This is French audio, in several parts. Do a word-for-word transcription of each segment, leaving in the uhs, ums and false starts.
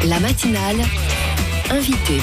La matinale, invité.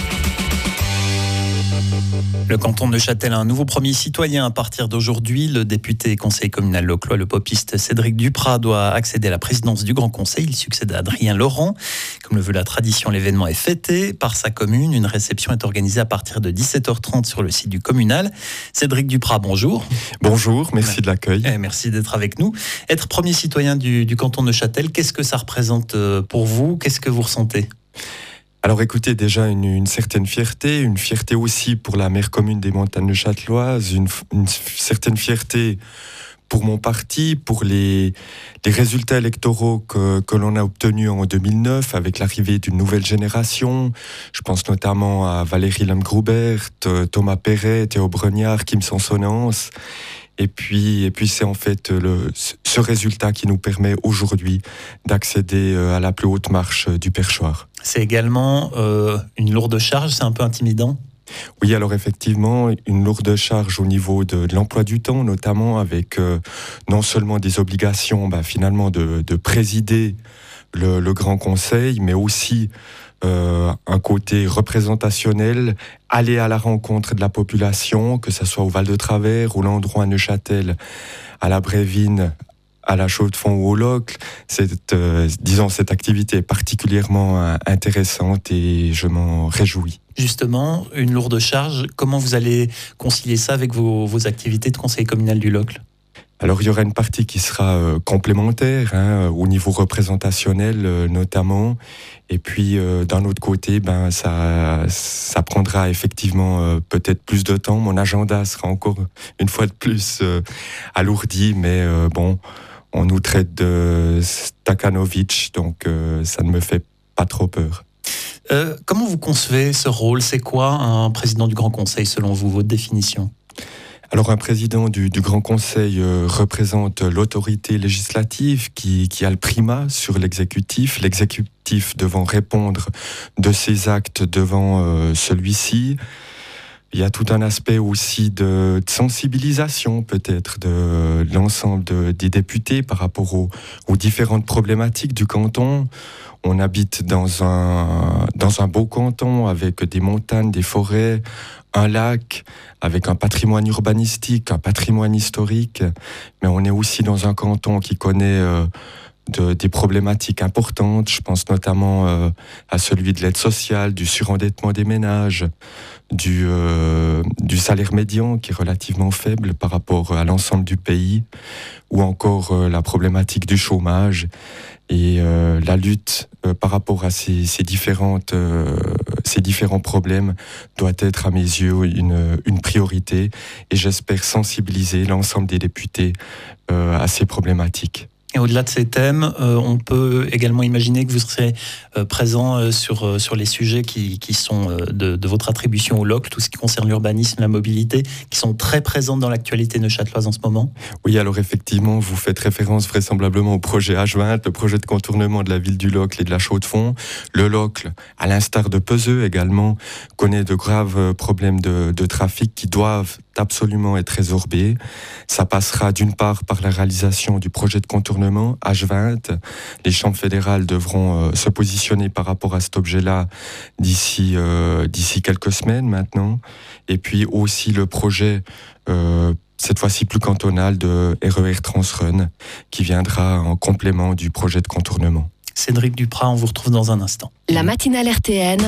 Le canton de Neuchâtel a un nouveau premier citoyen à partir d'aujourd'hui. Le député conseiller communal localois, le popiste Cédric Duprat, doit accéder à la présidence du Grand Conseil. Il succède à Adrien Laurent. Comme le veut la tradition, l'événement est fêté par sa commune. Une réception est organisée à partir de dix-sept heures trente sur le site du communal. Cédric Duprat, bonjour. Bonjour, merci de l'accueil. Et merci d'être avec nous. Être premier citoyen du, du canton de Neuchâtel, qu'est-ce que ça représente pour vous ? Qu'est-ce que vous ressentez ? Alors écoutez, déjà une, une certaine fierté, une fierté aussi pour la maire commune des Montagnes neuchâteloises, une, une certaine fierté pour mon parti, pour les, les résultats électoraux que, que l'on a obtenus en deux mille neuf avec l'arrivée d'une nouvelle génération. Je pense notamment à Valérie Lamgroubert, Thomas Perret, Théo Bregnard, Kim Sansonance. Et puis, et puis c'est en fait le, ce résultat qui nous permet aujourd'hui d'accéder à la plus haute marche du perchoir. C'est également euh, une lourde charge, c'est un peu intimidant ? Oui, alors effectivement, une lourde charge au niveau de, de l'emploi du temps, notamment avec euh, non seulement des obligations bah, finalement de, de présider le, le Grand Conseil, mais aussi Euh, un côté représentationnel, aller à la rencontre de la population, que ce soit au Val-de-Travers, ou l'endroit à Neuchâtel, à la Brévine, à la Chaux-de-Fonds ou au Locle. Cette, euh, disons, cette activité est particulièrement euh, intéressante et je m'en réjouis. Justement, une lourde charge, comment vous allez concilier ça avec vos, vos activités de conseiller communal du Locle ? Alors, il y aura une partie qui sera euh, complémentaire, hein, au niveau représentationnel euh, notamment. Et puis, euh, d'un autre côté, ben, ça, ça prendra effectivement euh, peut-être plus de temps. Mon agenda sera encore une fois de plus euh, alourdi, mais euh, bon, on nous traite de Stakhanovitch, donc euh, ça ne me fait pas trop peur. Euh, comment vous concevez ce rôle ? C'est quoi un président du Grand Conseil selon vous, votre définition ? Alors un président du, du Grand Conseil euh, représente l'autorité législative qui, qui a le primat sur l'exécutif, l'exécutif devant répondre de ses actes devant euh, celui-ci. Il y a tout un aspect aussi de, de sensibilisation peut-être de l'ensemble de, des députés par rapport aux, aux différentes problématiques du canton. On habite dans un, dans un beau canton avec des montagnes, des forêts, un lac, avec un patrimoine urbanistique, un patrimoine historique. Mais on est aussi dans un canton qui connaît euh, de, des problématiques importantes. Je pense notamment euh, à celui de l'aide sociale, du surendettement des ménages, du, euh, du salaire médian qui est relativement faible par rapport à l'ensemble du pays, ou encore euh, la problématique du chômage. Et euh, la lutte euh, par rapport à ces, ces, différentes, euh, ces différents problèmes doit être à mes yeux une, une priorité. Et j'espère sensibiliser l'ensemble des députés euh, à ces problématiques. Et au-delà de ces thèmes, euh, on peut également imaginer que vous serez euh, présent euh, sur, euh, sur les sujets qui, qui sont euh, de, de votre attribution au Locle, tout ce qui concerne l'urbanisme, la mobilité, qui sont très présentes dans l'actualité neuchâteloise en ce moment. Oui, alors effectivement, vous faites référence vraisemblablement au projet H vingt, le projet de contournement de la ville du Locle et de la Chaux-de-Fonds. Le Locle, à l'instar de Peseux également, connaît de graves problèmes de, de trafic qui doivent absolument être résorbés. Ça passera d'une part par la réalisation du projet de contournement H vingt. Les chambres fédérales devront euh, se positionner par rapport à cet objet-là d'ici, euh, d'ici quelques semaines maintenant. Et puis aussi le projet, euh, cette fois-ci plus cantonal, de R E R Transrun, qui viendra en complément du projet de contournement. Cédric Duprat, on vous retrouve dans un instant. La matinale R T N,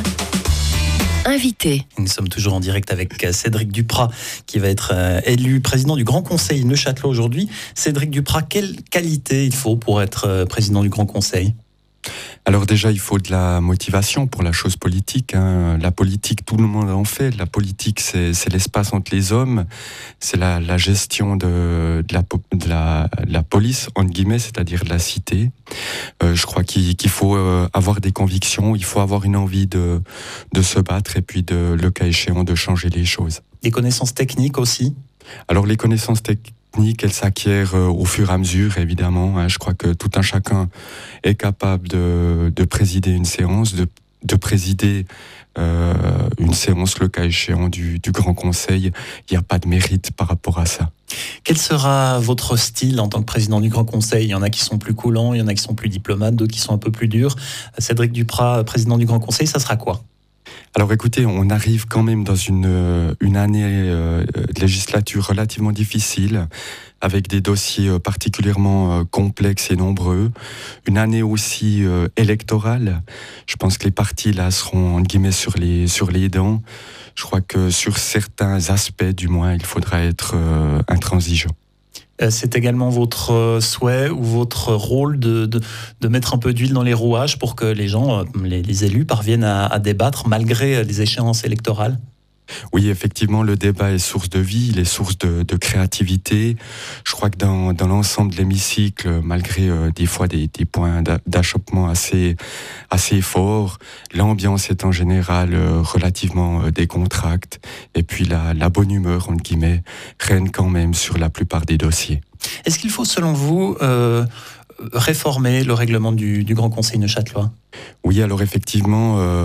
invité. Nous sommes toujours en direct avec Cédric Duprat, qui va être élu président du Grand Conseil neuchâtelois aujourd'hui. Cédric Duprat, quelle qualité il faut pour être président du Grand Conseil ? Alors déjà, il faut de la motivation pour la chose politique. Hein. La politique, tout le monde en fait. La politique, c'est, c'est l'espace entre les hommes. C'est la, la gestion de, de, la, de, la, de la police, entre guillemets, c'est-à-dire de la cité. Euh, je crois qu'il, qu'il faut euh, avoir des convictions, il faut avoir une envie de, de se battre et puis, de, le cas échéant, de changer les choses. Des connaissances techniques aussi ? Alors les connaissances techniques, elle s'acquiert au fur et à mesure, évidemment. Je crois que tout un chacun est capable de, de présider une séance, de de présider euh, une séance, le cas échéant, du, du Grand Conseil. Il n'y a pas de mérite par rapport à ça. Quel sera votre style en tant que président du Grand Conseil ? Il y en a qui sont plus coulants, il y en a qui sont plus diplomates, d'autres qui sont un peu plus durs. Cédric Duprat, président du Grand Conseil, ça sera quoi ? Alors écoutez, on arrive quand même dans une, une année euh, de législature relativement difficile, avec des dossiers particulièrement complexes et nombreux. Une année aussi euh, électorale. Je pense que les partis là seront en guillemets sur les, sur les dents. Je crois que sur certains aspects, du moins, il faudra être euh, intransigeant. C'est également votre souhait ou votre rôle de, de, de mettre un peu d'huile dans les rouages pour que les gens, les, les élus, parviennent à, à débattre malgré les échéances électorales ? Oui, effectivement, le débat est source de vie, il est source de, de créativité. Je crois que dans, dans l'ensemble de l'hémicycle, malgré euh, des fois des, des points d'achoppement assez, assez forts, l'ambiance est en général euh, relativement euh, décontracte. Et puis la, la bonne humeur, entre guillemets, règne quand même sur la plupart des dossiers. Est-ce qu'il faut, selon vous, euh, réformer le règlement du, du Grand Conseil neuchâtelois ? Oui, alors effectivement... Euh,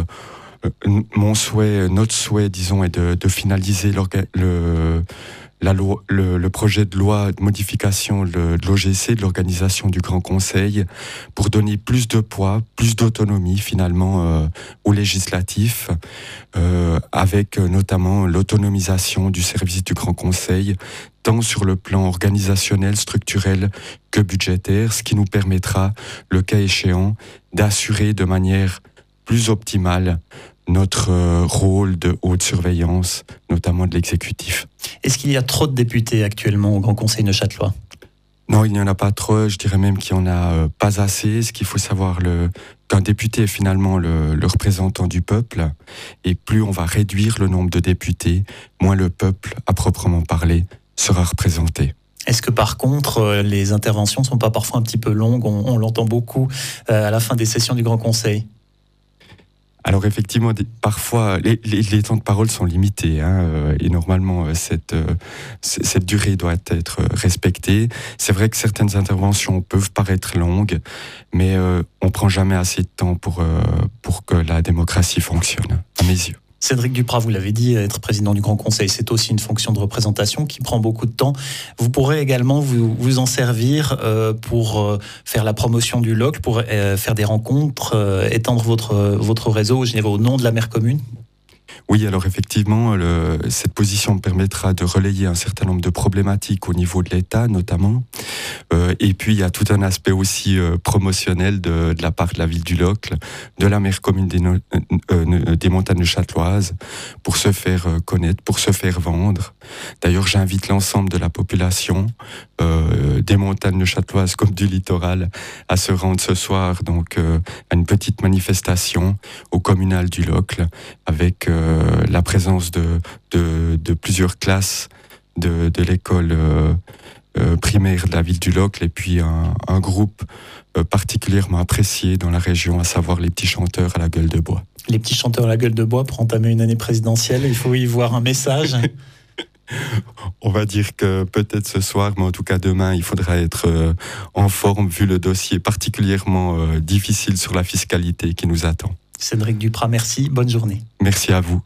Mon souhait, notre souhait, disons, est de, de finaliser le, la loi, le, le projet de loi de modification de, de l'O G C, de l'organisation du Grand Conseil, pour donner plus de poids, plus d'autonomie finalement euh, aux législatifs, euh, avec notamment l'autonomisation du service du Grand Conseil, tant sur le plan organisationnel, structurel que budgétaire, ce qui nous permettra, le cas échéant, d'assurer de manière plus optimale notre rôle de haute surveillance, notamment de l'exécutif. Est-ce qu'il y a trop de députés actuellement au Grand Conseil neuchâtelois ? Non, il n'y en a pas trop, je dirais même qu'il n'y en a pas assez. Ce qu'il faut savoir, le, qu'un député est finalement le, le représentant du peuple, et plus on va réduire le nombre de députés, moins le peuple, à proprement parler, sera représenté. Est-ce que par contre, les interventions ne sont pas parfois un petit peu longues ? On, on l'entend beaucoup à la fin des sessions du Grand Conseil. Alors effectivement, parfois, les, les, les temps de parole sont limités, hein, et normalement, cette, cette durée doit être respectée. C'est vrai que certaines interventions peuvent paraître longues, mais euh, on ne prend jamais assez de temps pour, euh, pour que la démocratie fonctionne, à mes yeux. Cédric Duprat, vous l'avez dit, être président du Grand Conseil, c'est aussi une fonction de représentation qui prend beaucoup de temps. Vous pourrez également vous, vous en servir euh, pour euh, faire la promotion du Locle, pour euh, faire des rencontres, euh, étendre votre, votre réseau, je dirais, au nom de la maire commune. Oui, alors effectivement, le, cette position me permettra de relayer un certain nombre de problématiques au niveau de l'État, notamment. Euh, et puis, il y a tout un aspect aussi euh, promotionnel de, de la part de la ville du Locle, de la maire commune des, no, euh, des montagnes neuchâteloises, pour se faire euh, connaître, pour se faire vendre. D'ailleurs, j'invite l'ensemble de la population euh, des montagnes neuchâteloises comme du littoral à se rendre ce soir donc euh, à une petite manifestation au communal du Locle avec euh, la présence de, de, de plusieurs classes de, de l'école euh, euh, primaire de la ville du Locle et puis un, un groupe euh, particulièrement apprécié dans la région, à savoir les petits chanteurs à la gueule de bois. Les petits chanteurs à la gueule de bois pour entamer une année présidentielle, il faut y voir un message. On va dire que peut-être ce soir, mais en tout cas demain, il faudra être euh, en forme vu le dossier particulièrement euh, difficile sur la fiscalité qui nous attend. Cédric Duprat, merci, bonne journée. Merci à vous.